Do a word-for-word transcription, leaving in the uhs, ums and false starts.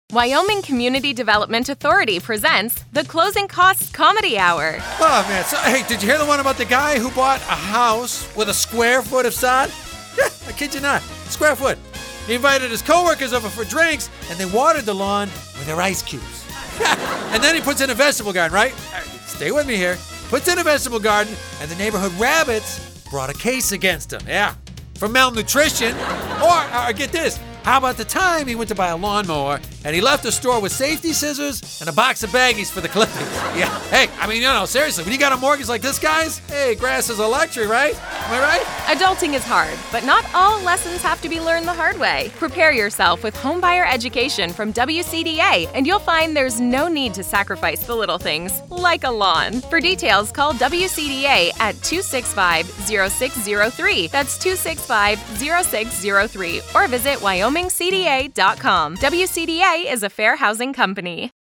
Wyoming Community Development Authority presents the Closing Costs Comedy Hour. Oh, man. So, hey, did you hear the one about the guy who bought a house with a square foot of sod? Yeah, I kid you not. Square foot. He invited his coworkers over for drinks, and they watered the lawn with their ice cubes. And then he puts in a vegetable garden, right? Stay with me here. Puts in a vegetable garden, and the neighborhood rabbits brought a case against him. Yeah, for malnutrition. Or, or get this. How about the time he went to buy a lawnmower and he left the store with safety scissors and a box of baggies for the clippings? Yeah. Hey, I mean, you know, seriously, when you got a mortgage like this guy's, hey, grass is a luxury, right? Am I right? Adulting is hard, but not all lessons have to be learned the hard way. Prepare yourself with homebuyer education from W C D A, and you'll find there's no need to sacrifice the little things, like a lawn. For details, call W C D A at two six five, zero six zero three. That's two six five, zero six zero three. Or visit Wyoming C D A dot com. W C D A is a fair housing company.